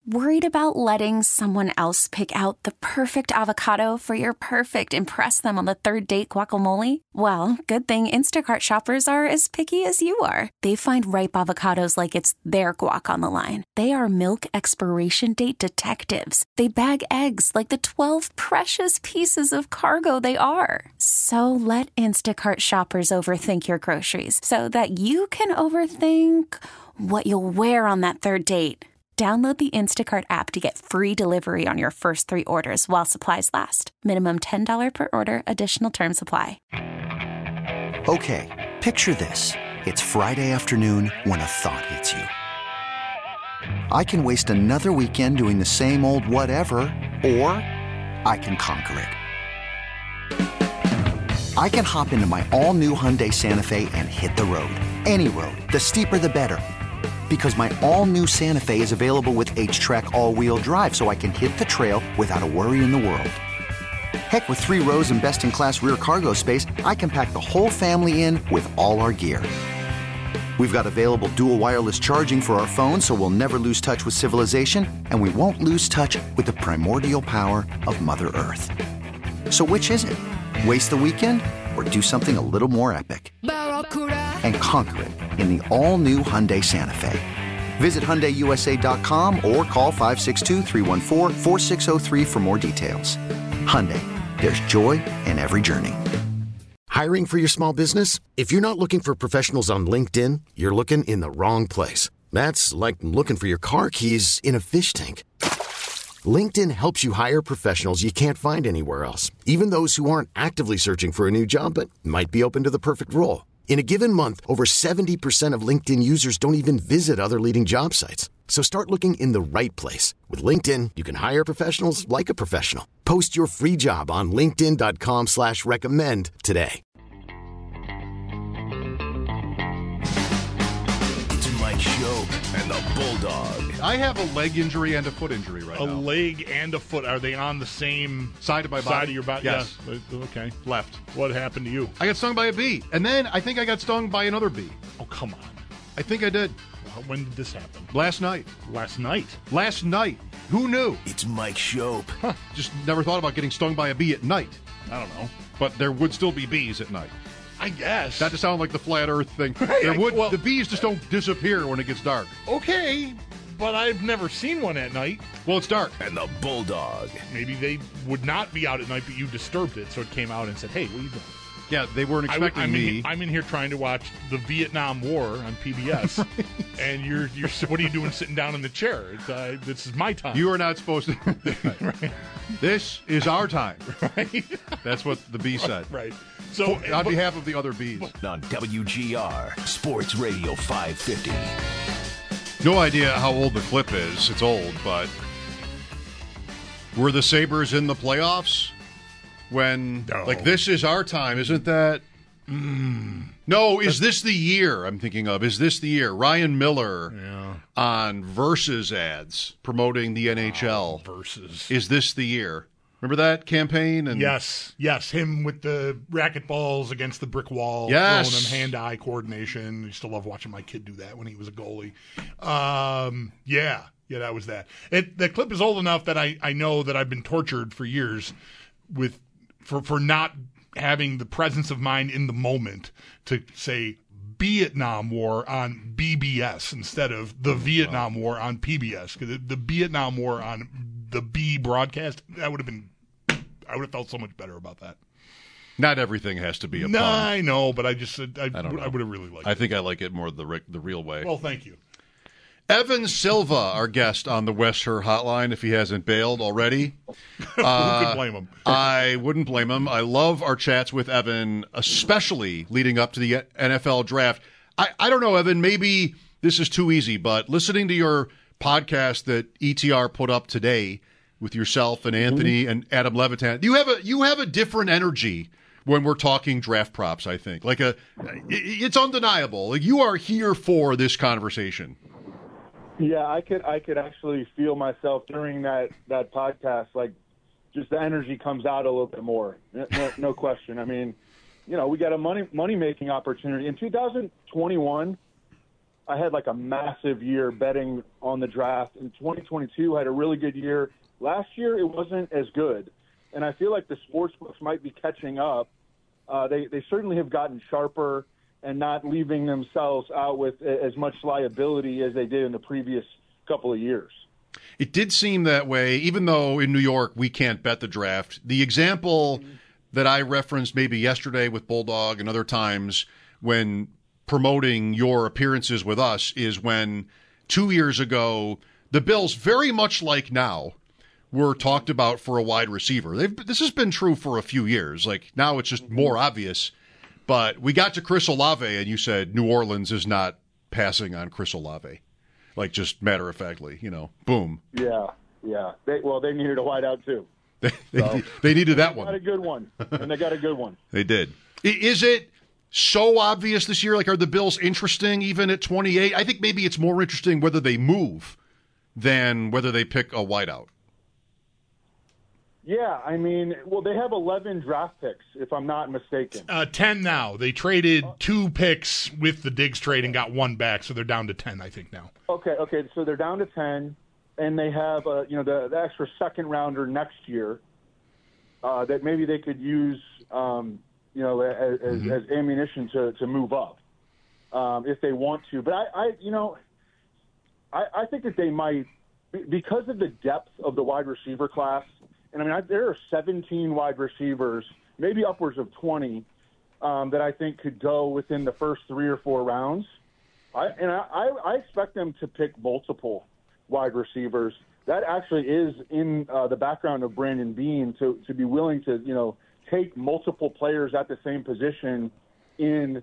Worried about letting someone else pick out the perfect avocado for your perfect impress them on the third date guacamole? Well, good thing Instacart shoppers are as picky as you are. They find ripe avocados like it's their guac on the line. They are milk expiration date detectives. They bag eggs like the 12 precious pieces of cargo they are. So let Instacart shoppers overthink your groceries so that you can overthink what you'll wear on that third date. Download the Instacart app to get free delivery on your first 3 orders while supplies last. Minimum $10 per order. Additional terms apply. Okay, picture this. It's Friday afternoon when a thought hits you. I can waste another weekend doing the same old whatever, or I can conquer it. I can hop into my all-new Hyundai Santa Fe and hit the road. Any road. The steeper, the better. Because my all-new Santa Fe is available with H-Track all-wheel drive, so I can hit the trail without a worry in the world. Heck, with 3 rows and best-in-class rear cargo space, I can pack the whole family in with all our gear. We've got available dual wireless charging for our phones, so we'll never lose touch with civilization, and we won't lose touch with the primordial power of Mother Earth. So which is it? Waste the weekend or do something a little more epic? And conquer it in the all-new Hyundai Santa Fe. Visit HyundaiUSA.com or call 562-314-4603 for more details. Hyundai, there's joy in every journey. Hiring for your small business? If you're not looking for professionals on LinkedIn, you're looking in the wrong place. That's like looking for your car keys in a fish tank. LinkedIn helps you hire professionals you can't find anywhere else, even those who aren't actively searching for a new job but might be open to the perfect role. In a given month, over 70% of LinkedIn users don't even visit other leading job sites. So start looking in the right place. With LinkedIn, you can hire professionals like a professional. Post your free job on linkedin.com/recommend today. It's Mike Shope and the Bulldog. I have a leg injury and a foot injury right now. A leg and a foot. Are they on the same side of my body? Side of your body? Yes. Yeah. Okay. Left. What happened to you? I got stung by a bee. And then I think I got stung by another bee. Oh, come on. I think I did. When did this happen? Last night. Last night? Last night. Who knew? It's Mike Shope. Just never thought about getting stung by a bee at night. I don't know. But there would still be bees at night. I guess. Not to sound like the flat earth thing. The bees just don't disappear when it gets dark. Okay, but I've never seen one at night. Well, it's dark. And the Bulldog. Maybe they would not be out at night, but you disturbed it, so it came out and said, hey, what are you doing? Yeah, they weren't expecting me. I'm in here trying to watch the Vietnam War on PBS, and you're what are you doing sitting down in the chair? This is my time. You are not supposed to. Right. This is our time. Right? That's what the bee said. Right. So, on behalf of the other bees. On WGR, Sports Radio 550. No idea how old the clip is. It's old, but were the Sabres in the playoffs? When, like, this is our time, isn't that? No, is this the year I'm thinking of? Is this the year? Ryan Miller on Versus ads promoting the NHL. Versus. Is this the year? Remember that campaign? And Yes, him with the racquetballs against the brick wall, yes, throwing them hand-eye coordination. I used to love watching my kid do that when he was a goalie. Yeah, that was that. The clip is old enough that I know that I've been tortured for years for not having the presence of mind in the moment to say Vietnam War on BBS instead of the Vietnam War on PBS. Because the Vietnam War on the B broadcast, I would have felt so much better about that. Not everything has to be a pun. I know, but I would have really liked it. I think I like it more the real way. Well, thank you. Evan Silva, our guest on the West Her Hotline, if he hasn't bailed already. Who could blame him? I wouldn't blame him. I love our chats with Evan, especially leading up to the NFL draft. I don't know, Evan, maybe this is too easy, but listening to your podcast that ETR put up today with yourself and Anthony and Adam Levitan, you have a different energy when we're talking draft props, I think. It's undeniable. Like, you are here for this conversation. Yeah, I could actually feel myself during that podcast, like just the energy comes out a little bit more. No question. I mean, we got a money making opportunity in 2021. I had like a massive year betting on the draft. In 2022, I had a really good year. Last year, it wasn't as good. And I feel like the sports books might be catching up. They certainly have gotten sharper and not leaving themselves out with as much liability as they did in the previous couple of years. It did seem that way, even though in New York we can't bet the draft. The example that I referenced maybe yesterday with Bulldog and other times when promoting your appearances with us is when 2 years ago the Bills, very much like now, were talked about for a wide receiver. This has been true for a few years. Like now it's just more obvious. But we got to Chris Olave and you said New Orleans is not passing on Chris Olave. Like just matter-of-factly, boom. Yeah. They needed a wideout too. They needed that one. They got a good one, and they got a good one. They did. Is it so obvious this year? Like, are the Bills interesting even at 28? I think maybe it's more interesting whether they move than whether they pick a wideout. Yeah, I mean, they have 11 draft picks, if I'm not mistaken. 10 now. They traded 2 picks with the Diggs trade and got 1 back, so they're down to 10, I think, now. Okay, so they're down to 10, and they have, the extra second rounder next year that maybe they could use, as ammunition to move up if they want to. But I think that they might, because of the depth of the wide receiver class. And I mean, there are 17 wide receivers, maybe upwards of 20, that I think could go within the first 3 or 4 rounds. I expect them to pick multiple wide receivers. That actually is in the background of Brandon Beane to be willing to, take multiple players at the same position in,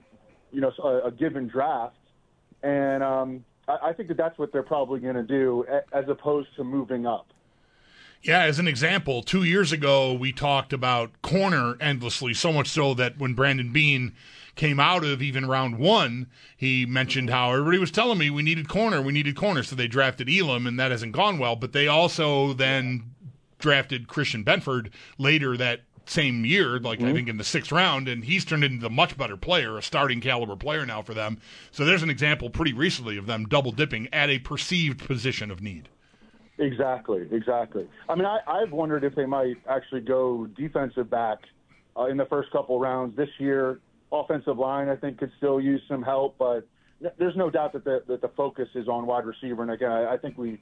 a given draft. And I think that that's what they're probably going to do as opposed to moving up. Yeah, as an example, 2 years ago, we talked about corner endlessly, so much so that when Brandon Beane came out of even round 1, he mentioned how everybody was telling me we needed corner. So they drafted Elam, and that hasn't gone well. But they also then drafted Christian Benford later that same year, I think in the 6th round, and he's turned into a much better player, a starting caliber player now for them. So there's an example pretty recently of them double dipping at a perceived position of need. Exactly. I mean, I've wondered if they might actually go defensive back in the first couple rounds this year. Offensive line, I think, could still use some help, but there's no doubt that the focus is on wide receiver. And again, I think we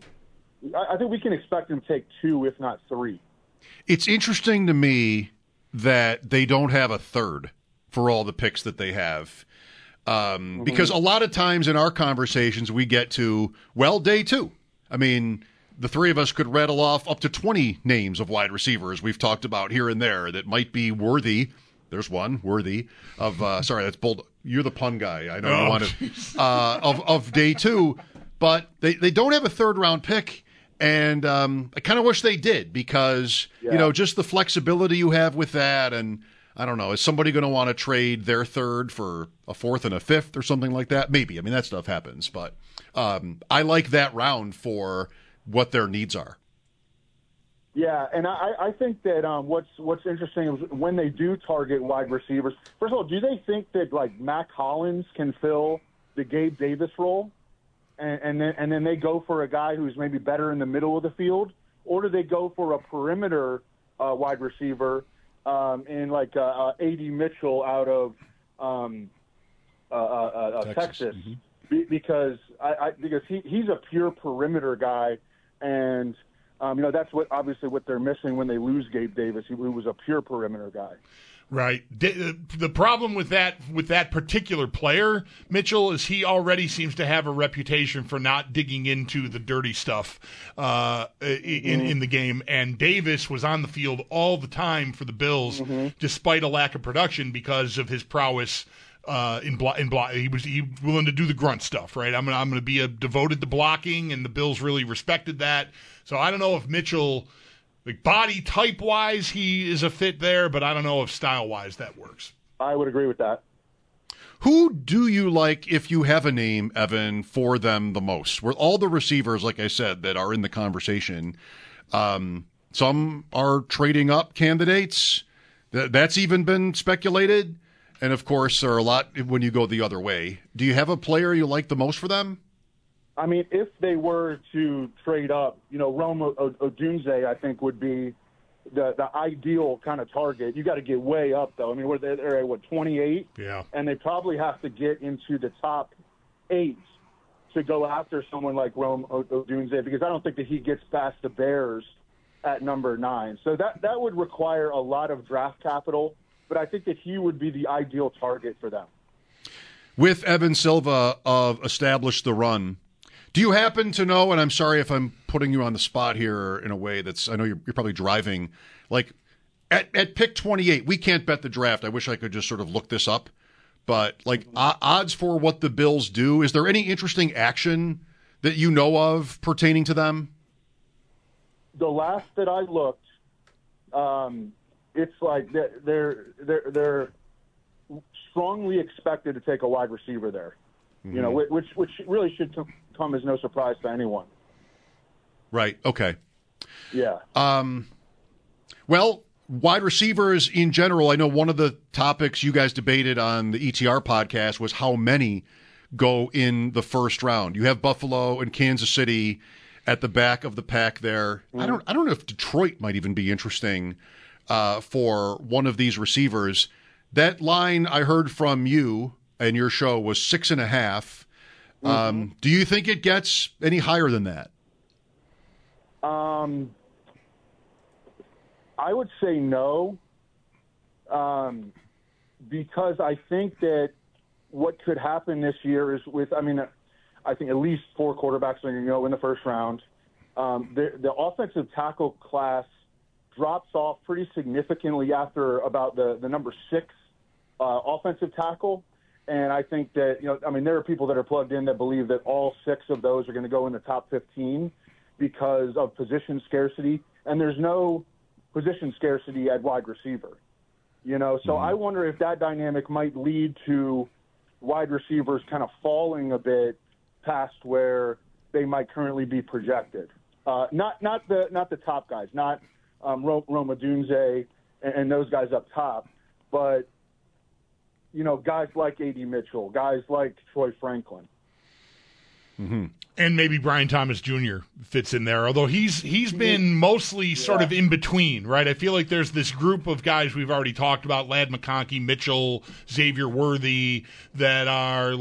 can expect them to take 2, if not 3. It's interesting to me that they don't have a third for all the picks that they have. Because a lot of times in our conversations, we get to, day 2. I mean, the three of us could rattle off up to 20 names of wide receivers we've talked about here and there that might be worthy. There's one worthy of. Sorry, that's bold. You're the pun guy. I know you want to of day 2, but they don't have a 3rd round pick, and I kind of wish they did because just the flexibility you have with that, and I don't know, is somebody going to want to trade their 3rd for a 4th and a 5th or something like that? Maybe. I mean, that stuff happens, but I like that round for what their needs are. Yeah, and I think that what's interesting is when they do target wide receivers, first of all, do they think that Mac Hollins can fill the Gabe Davis role, and then they go for a guy who's maybe better in the middle of the field, or do they go for a perimeter wide receiver in A.D. Mitchell out of Texas? Mm-hmm. Because he's a pure perimeter guy, and that's what they're missing when they lose Gabe Davis, who was a pure perimeter guy. Right. The problem with that particular player, Mitchell, is he already seems to have a reputation for not digging into the dirty stuff in the game. And Davis was on the field all the time for the Bills, despite a lack of production because of his prowess. In block, he was willing to do the grunt stuff, right? I'm gonna be devoted to blocking, and the Bills really respected that. So I don't know if Mitchell, body type wise, he is a fit there, but I don't know if style wise that works. I would agree with that. Who do you like, if you have a name, Evan, for them the most? Were all the receivers, like I said, that are in the conversation? Some are trading up candidates. That's even been speculated. And, of course, there are a lot when you go the other way. Do you have a player you like the most for them? I mean, if they were to trade up, Rome Odunze, I think, would be the ideal kind of target. You got to get way up, though. I mean, they're at 28? Yeah. And they probably have to get into the top 8 to go after someone like Rome Odunze, because I don't think that he gets past the Bears at number 9. So that would require a lot of draft capital, but I think that he would be the ideal target for them. With Evan Silva of Establish the Run, do you happen to know, and I'm sorry if I'm putting you on the spot here in a way I know you're probably driving, like at pick 28, we can't bet the draft. I wish I could just sort of look this up, but like odds for what the Bills do, is there any interesting action that you know of pertaining to them? The last that I looked, it's like they're strongly expected to take a wide receiver there, which really should come as no surprise to anyone. Right. Okay. Yeah. Well, wide receivers in general, I know one of the topics you guys debated on the ETR podcast was how many go in the first round. You have Buffalo and Kansas City at the back of the pack there. I don't know if Detroit might even be interesting for one of these receivers. That line I heard from you and your show was 6.5. Do you think it gets any higher than that? I would say no, because I think that what could happen this year is I think at least 4 quarterbacks are going to go in the first round. The offensive tackle class drops off pretty significantly after about the number 6 offensive tackle. And I think that, there are people that are plugged in that believe that all 6 of those are going to go in the top 15 because of position scarcity. And there's no position scarcity at wide receiver, So I wonder if that dynamic might lead to wide receivers kind of falling a bit past where they might currently be projected. Not the top guys, not Rome Odunze and those guys up top, but guys like A.D. Mitchell, guys like Troy Franklin. Mm-hmm. And maybe Brian Thomas Jr. fits in there, although he's been mostly sort of in between, right? I feel like there's this group of guys we've already talked about, Ladd McConkey, Mitchell, Xavier Worthy, that are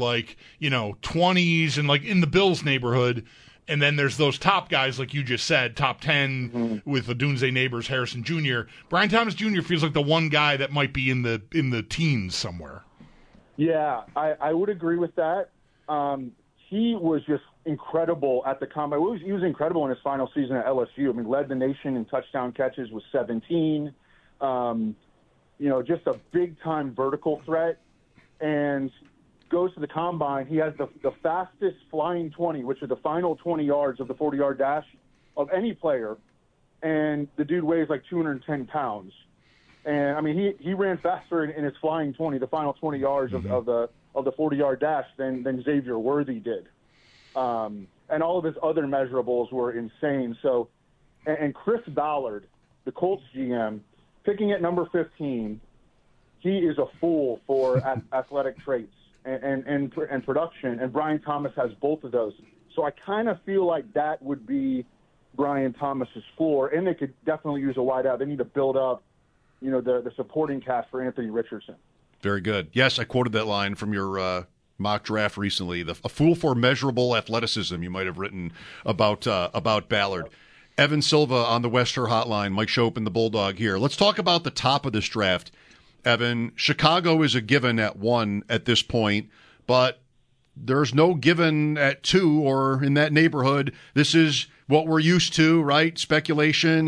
20s and like in the Bills neighborhood. And then there's those top guys, like you just said, top 10 with Odunze, Neighbors, Harrison Jr. Brian Thomas Jr. feels like the one guy that might be in the teens somewhere. Yeah, I would agree with that. He was just incredible at the combine. He was incredible in his final season at LSU. Led the nation in touchdown catches with 17. Just a big-time vertical threat. And goes to the combine. He has the fastest flying 20, which are the final 20 yards of the 40-yard dash of any player. And the dude weighs like 210 pounds. And, he ran faster in his flying 20, the final 20 yards of the 40-yard dash than Xavier Worthy did. And all of his other measurables were insane. So, and Chris Ballard, the Colts GM, picking at number 15, he is a fool for athletic traits and production, and Brian Thomas has both of those. So I kind of feel like that would be Brian Thomas's floor, and they could definitely use a wideout. They need to build up, the supporting cast for Anthony Richardson. Very good. Yes, I quoted that line from your mock draft recently. A fool for measurable athleticism, you might have written about Ballard. Evan Silva on the Wester Hotline. Mike Schopp and the Bulldog here. Let's talk about the top of this draft. Evan, Chicago is a given at 1 at this point, but there's no given at 2 or in that neighborhood. This is what we're used to, right? Speculation,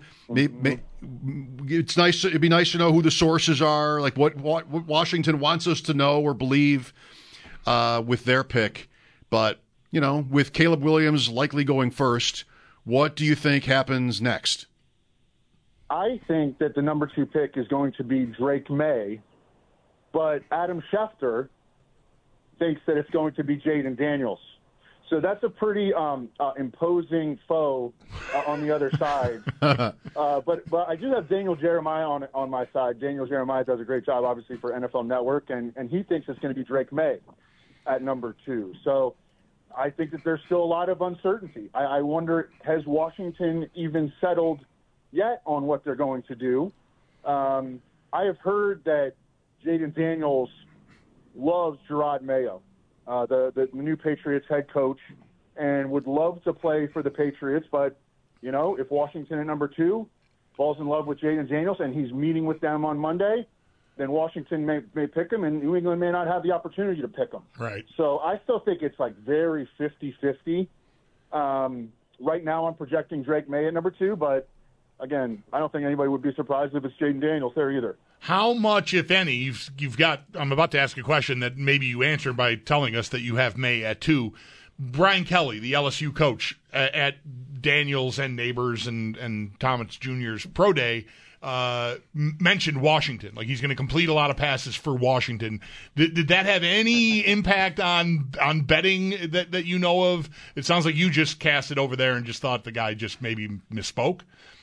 it's nice. It'd be nice to know who the sources are, like what Washington wants us to know or believe with their pick. But, with Caleb Williams likely going first, what do you think happens next? I think that the number 2 pick is going to be Drake May, but Adam Schefter thinks that it's going to be Jaden Daniels. So that's a pretty imposing foe on the other side. But I do have Daniel Jeremiah on my side. Daniel Jeremiah does a great job, obviously, for NFL Network, and he thinks it's going to be Drake May at number 2. So I think that there's still a lot of uncertainty. I wonder, has Washington even settled yet on what they're going to do? I have heard that Jaden Daniels loves Gerard Mayo, the new Patriots head coach, and would love to play for the Patriots. But, if Washington at number 2 falls in love with Jaden Daniels and he's meeting with them on Monday, then Washington may pick him, and New England may not have the opportunity to pick him. Right. So I still think it's very 50-50. Right now I'm projecting Drake May at number 2, but, again, I don't think anybody would be surprised if it's Jaden Daniels there either. How much, if any, you've got – I'm about to ask a question that maybe you answer by telling us that you have May at 2. Brian Kelly, the LSU coach, at Daniels and Neighbors and Thomas Jr.'s pro day, mentioned Washington. Like, he's going to complete a lot of passes for Washington. Did that have any impact on betting that you know of? It sounds like you just cast it over there and just thought the guy just maybe misspoke.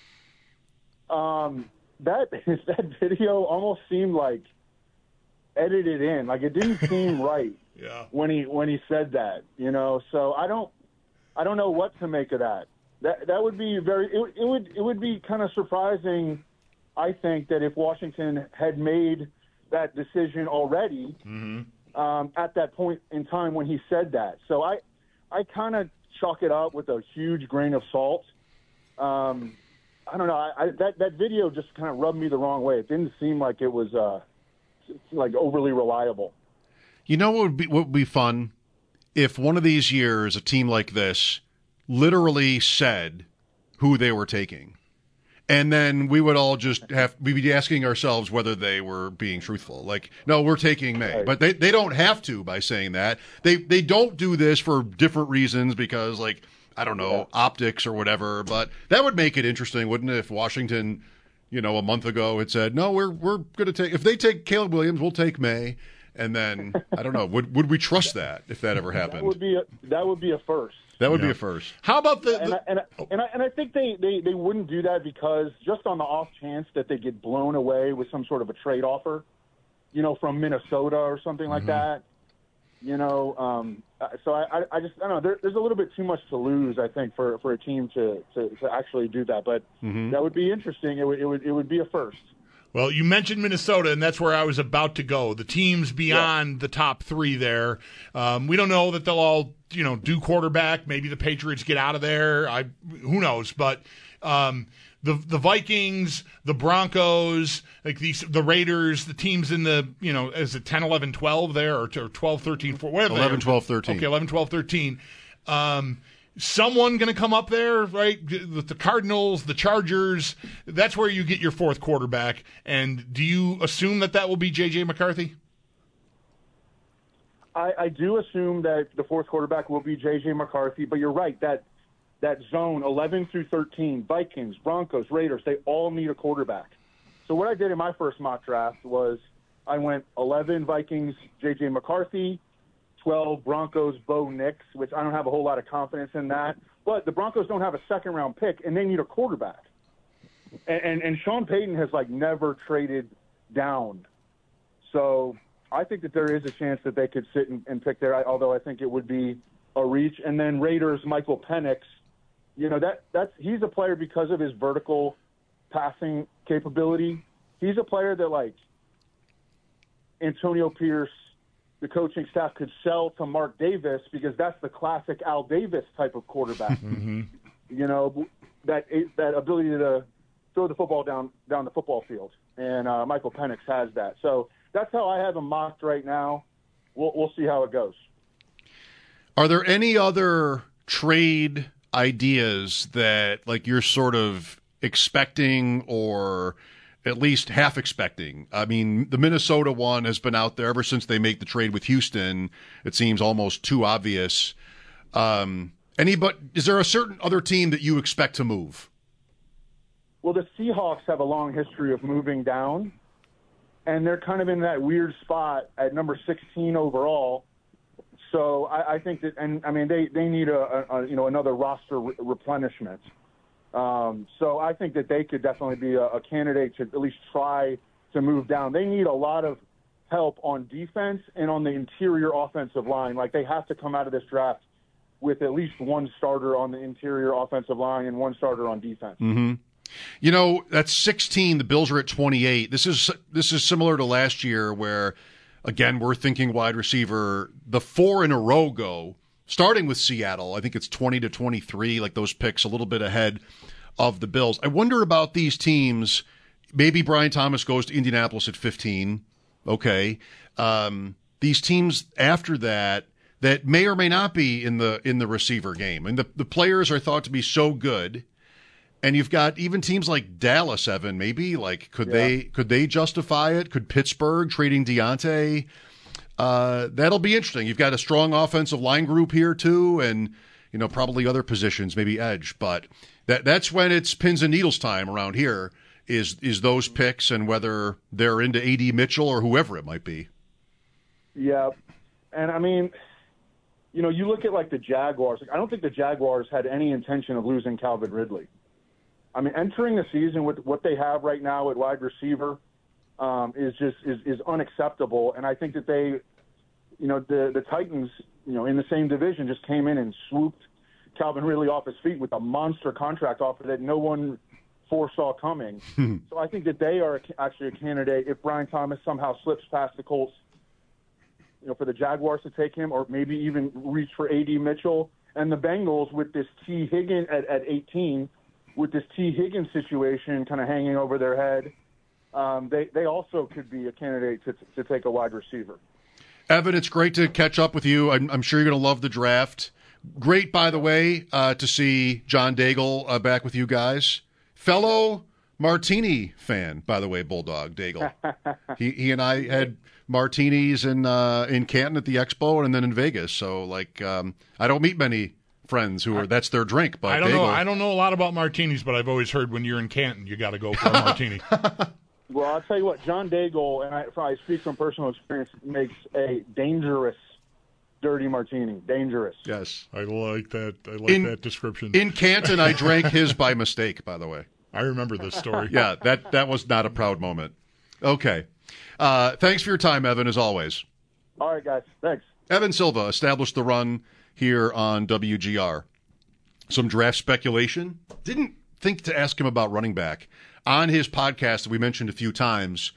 That video almost seemed like edited in. Like, it didn't seem right. Yeah. When he said that, So I don't know what to make of that. That would be it would be kind of surprising, I think, that if Washington had made that decision already at that point in time when he said that. So I kind of chalk it up with a huge grain of salt. I don't know. That video just kind of rubbed me the wrong way. It didn't seem like it was overly reliable. You know what would be fun? If one of these years a team like this literally said who they were taking. And then we would all we'd be asking ourselves whether they were being truthful. Like, no, we're taking May. But they don't have to by saying that. They don't do this for different reasons because, like, I don't know, optics or whatever, but that would make it interesting, wouldn't it, if Washington, a month ago had said, no, we're going to take – if they take Caleb Williams, we'll take May. And then, I don't know, would we trust that if that ever happened? That would be a first. That would be a first. How about and I think they wouldn't do that because just on the off chance that they get blown away with some sort of a trade offer, from Minnesota or something like that. So I just I don't know. There's a little bit too much to lose, I think, for a team to actually do that. But that would be interesting. It would be a first. Well, you mentioned Minnesota, and that's where I was about to go. The teams beyond the top 3 there. We don't know that they'll all do quarterback. Maybe the Patriots get out of there. Who knows? But the Vikings, the Broncos, like the Raiders, the teams in the, is it 10, 11, 12 there, or 12, 13, 14, whatever. 11, 12, 13. Okay, 11, 12, 13. Someone going to come up there, right? The Cardinals, the Chargers. That's where you get your 4th quarterback. And do you assume that will be J.J. McCarthy? I do assume that the 4th quarterback will be J.J. McCarthy, but you're right, that zone, 11 through 13, Vikings, Broncos, Raiders, they all need a quarterback. So what I did in my first mock draft was I went 11 Vikings, J.J. McCarthy, 12 Broncos, Bo Nix, which I don't have a whole lot of confidence in that. But the Broncos don't have a second-round pick, and they need a quarterback. And Sean Payton has, never traded down. So I think that there is a chance that they could sit and pick there, although I think it would be a reach. And then Raiders, Michael Penix, he's a player because of his vertical passing capability. He's a player that, Antonio Pierce, the coaching staff, could sell to Mark Davis because that's the classic Al Davis type of quarterback. That ability to throw the football down the football field. And Michael Penix has that. So that's how I have him mocked right now. We'll see how it goes. Are there any other trade ideas that you're sort of expecting or at least half expecting? I mean, the Minnesota one has been out there ever since they make the trade with Houston. It seems almost too obvious. Is there a certain other team that you expect to move? Well, the Seahawks have a long history of moving down, and they're kind of in that weird spot at number 16 overall. So I think that, and I mean, they need another roster replenishment. So I think that they could definitely be a candidate to at least try to move down. They need a lot of help on defense and on the interior offensive line. Like, they have to come out of this draft with at least one starter on the interior offensive line and one starter on defense. Mm-hmm. You know, that's 16. The Bills are at 28. This is similar to last year where, again, we're thinking wide receiver. The 4 in a row go, starting with Seattle. I think it's 20-23, like those picks a little bit ahead of the Bills. I wonder about these teams. Maybe Brian Thomas goes to Indianapolis at 15. Okay. These teams after that may or may not be in the receiver game. And the players are thought to be so good. And you've got even teams like Dallas, Evan, maybe, like, could they justify it? Could Pittsburgh trading Deontay? That'll be interesting. You've got a strong offensive line group here too, and probably other positions, maybe edge. But that's when it's pins and needles time around here. Is those picks and whether they're into A.D. Mitchell or whoever it might be. Yeah, and I mean, you look at like the Jaguars. I don't think the Jaguars had any intention of losing Calvin Ridley. I mean, entering the season with what they have right now at wide receiver is unacceptable. And I think that they, the Titans, in the same division, just came in and swooped Calvin Ridley off his feet with a monster contract offer that no one foresaw coming. So I think that they are actually a candidate if Brian Thomas somehow slips past the Colts, for the Jaguars to take him, or maybe even reach for A.D. Mitchell. And the Bengals with this T. Higgins at 18. With this T. Higgins situation kind of hanging over their head, they also could be a candidate to take a wide receiver. Evan, it's great to catch up with you. I'm sure you're going to love the draft. Great, by the way, to see John Daigle back with you guys. Fellow Martini fan, by the way, Bulldog Daigle. He and I had martinis in Canton at the Expo and then in Vegas. So, I don't meet many friends who are that's their drink. But I don't know a lot about martinis, but I've always heard when you're in Canton, you got to go for a martini. Well, I'll tell you what, John Daigle, and I speak from personal experience, makes a dangerous dirty martini. Dangerous. Yes, I like that. I like that description. In Canton, I drank his by mistake. By the way, I remember this story. Yeah, that was not a proud moment. Okay, thanks for your time, Evan. As always. All right, guys. Thanks. Evan Silva established the run here on WGR. Some draft speculation. Didn't think to ask him about running back. On his podcast that we mentioned a few times,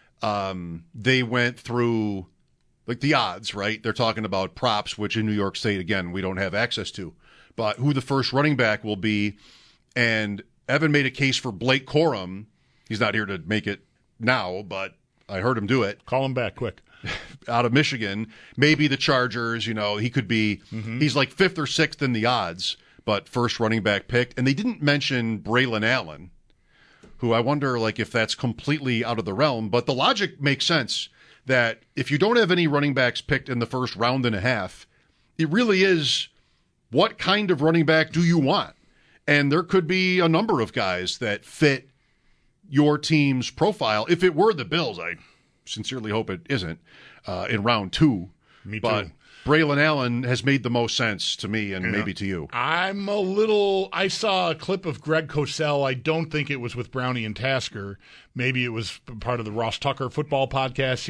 they went through the odds, right? They're talking about props, which in New York State, again, we don't have access to. But who the first running back will be. And Evan made a case for Blake Corum. He's not here to make it now, but I heard him do it. Call him back quick. Out of Michigan, maybe the Chargers, he could be, he's like 5th or 6th in the odds, but first running back picked. And they didn't mention Braylon Allen, who I wonder if that's completely out of the realm, but the logic makes sense that if you don't have any running backs picked in the first round and a half, it really is what kind of running back do you want? And there could be a number of guys that fit your team's profile. If it were the Bills, I sincerely hope it isn't in round 2. Me too. But Braylon Allen has made the most sense to me and maybe to you. I saw a clip of Greg Cosell. I don't think it was with Brownie and Tasker. Maybe it was part of the Ross Tucker football podcast.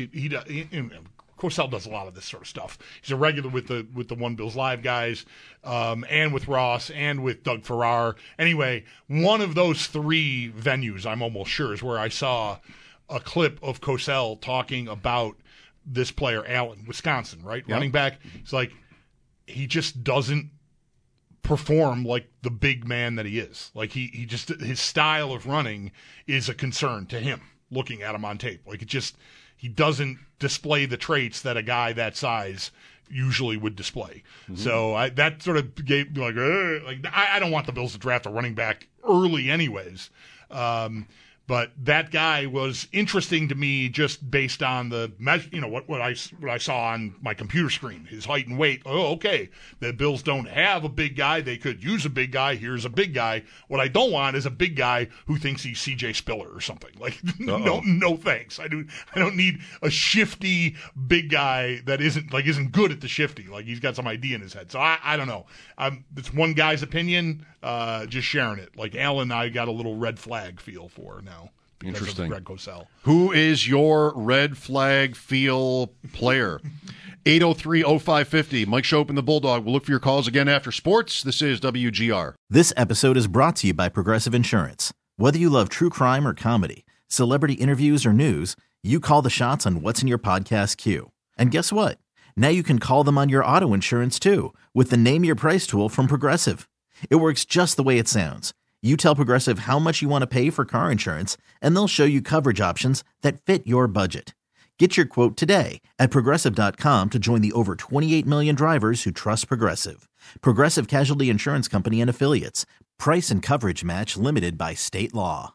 Cosell does a lot of this sort of stuff. He's a regular with the One Bills Live guys, and with Ross and with Doug Farrar. Anyway, one of those 3 venues, I'm almost sure, is where I saw a clip of Cosell talking about this player, Allen, Wisconsin, right? Yep. Running back. It's he just doesn't perform like the big man that he is. He just, his style of running is a concern to him, looking at him on tape. He doesn't display the traits that a guy that size usually would display. Mm-hmm. So that sort of gave I don't want the Bills to draft a running back early anyways. But that guy was interesting to me just based on the what I saw on my computer screen, his height and weight. Oh, okay. The Bills don't have a big guy. They could use a big guy. Here's a big guy. What I don't want is a big guy who thinks he's C.J. Spiller or something. Like, no thanks. I don't need a shifty big guy that isn't good at the shifty. Like, he's got some idea in his head. So I don't know. It's one guy's opinion. Just sharing it. Like Alan, I got a little red flag feel for now. Interesting. Greg Cosell. Who is your red flag feel player? 803-0550. Mike Shope and the Bulldog. We'll look for your calls again after sports. This is WGR. This episode is brought to you by Progressive Insurance. Whether you love true crime or comedy, celebrity interviews or news, you call the shots on what's in your podcast queue. And guess what? Now you can call them on your auto insurance too with the Name Your Price tool from Progressive. It works just the way it sounds. You tell Progressive how much you want to pay for car insurance, and they'll show you coverage options that fit your budget. Get your quote today at Progressive.com to join the over 28 million drivers who trust Progressive. Progressive Casualty Insurance Company and Affiliates. Price and coverage match limited by state law.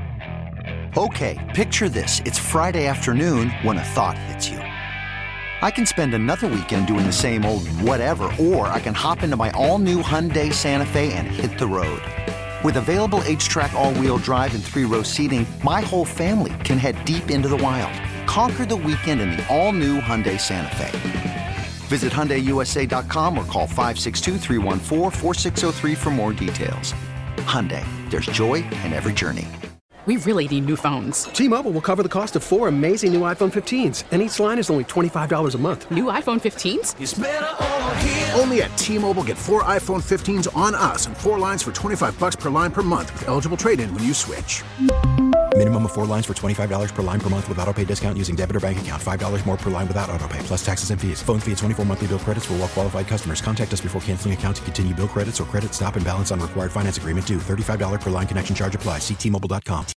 Okay, picture this. It's Friday afternoon when a thought hits you. I can spend another weekend doing the same old whatever, or I can hop into my all-new Hyundai Santa Fe and hit the road. With available H-Track all-wheel drive and 3-row seating, my whole family can head deep into the wild. Conquer the weekend in the all-new Hyundai Santa Fe. Visit HyundaiUSA.com or call 562-314-4603 for more details. Hyundai, there's joy in every journey. We really need new phones. T-Mobile will cover the cost of 4 amazing new iPhone 15s, and each line is only $25 a month. New iPhone 15s? It's better over here. Only at T-Mobile, get 4 iPhone 15s on us and 4 lines for $25 per line per month with eligible trade-in when you switch. Minimum of 4 lines for $25 per line per month with autopay discount using debit or bank account. $5 more per line without autopay, plus taxes and fees. Phone fee at 24 monthly bill credits for well-qualified customers. Contact us before canceling account to continue bill credits or credit stop and balance on required finance agreement due. $35 per line connection charge applies. See T-Mobile.com.